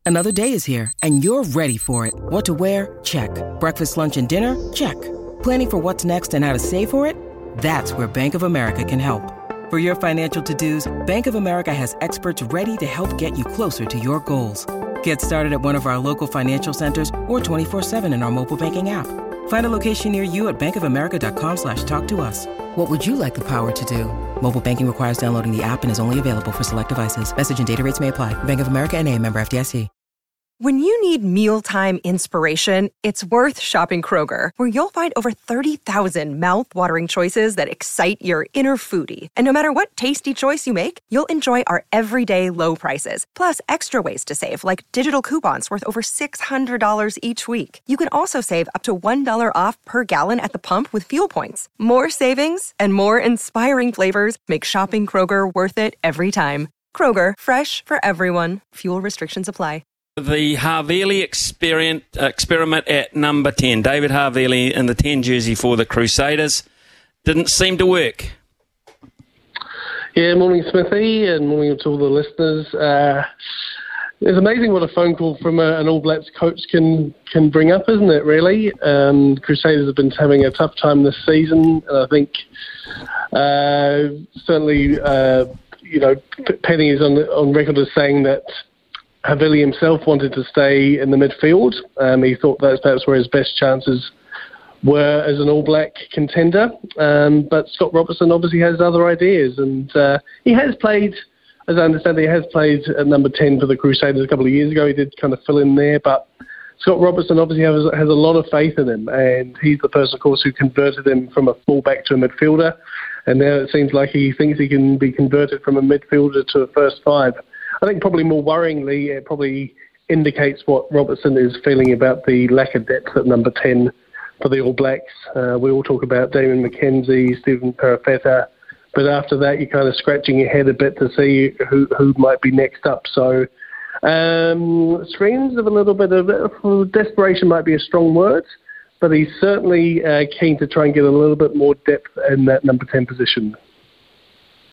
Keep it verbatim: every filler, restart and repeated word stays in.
Another day is here, and you're ready for it. What to wear? Check. Breakfast, lunch, and dinner? Check. Planning for what's next and how to save for it? That's where Bank of America can help. For your financial to-dos, Bank of America has experts ready to help get you closer to your goals. Get started at one of our local financial centers or twenty-four seven in our mobile banking app. Find a location near you at bankofamerica.com slash talk to us. What would you like the power to do? Mobile banking requires downloading the app and is only available for select devices. Message and data rates may apply. Bank of America N A, member F D I C. When you need mealtime inspiration, it's worth shopping Kroger, where you'll find over thirty thousand mouth-watering choices that excite your inner foodie. And no matter what tasty choice you make, you'll enjoy our everyday low prices, plus extra ways to save, like digital coupons worth over six hundred dollars each week. You can also save up to one dollar off per gallon at the pump with fuel points. More savings and more inspiring flavors make shopping Kroger worth it every time. Kroger, fresh for everyone. Fuel restrictions apply. The Havili experiment, experiment at number ten. David Havili in the ten jersey for the Crusaders. Didn't seem to work. Yeah, morning Smithy, and morning to all the listeners. Uh, it's amazing what a phone call from a, an All Blacks coach can can bring up, isn't it, really? Um, Crusaders have been having a tough time this season, and I think uh, certainly, uh, you know, Penny is on, on record as saying that Havili himself wanted to stay in the midfield. Um, he thought that's perhaps where his best chances were as an All Black contender. Um, but Scott Robertson obviously has other ideas. And uh, he has played, as I understand, he has played at number ten for the Crusaders a couple of years ago. He did kind of fill in there. But Scott Robertson obviously has, has a lot of faith in him. And he's the person, of course, who converted him from a fullback to a midfielder. And now it seems like he thinks he can be converted from a midfielder to a first five. I think probably more worryingly, it probably indicates what Robertson is feeling about the lack of depth at number ten for the All Blacks. Uh, we all talk about Damon McKenzie, Stephen Perofeta, but after that you're kind of scratching your head a bit to see who, who might be next up. So um, streams of a little bit of uh, desperation might be a strong word, but he's certainly uh, keen to try and get a little bit more depth in that number ten position.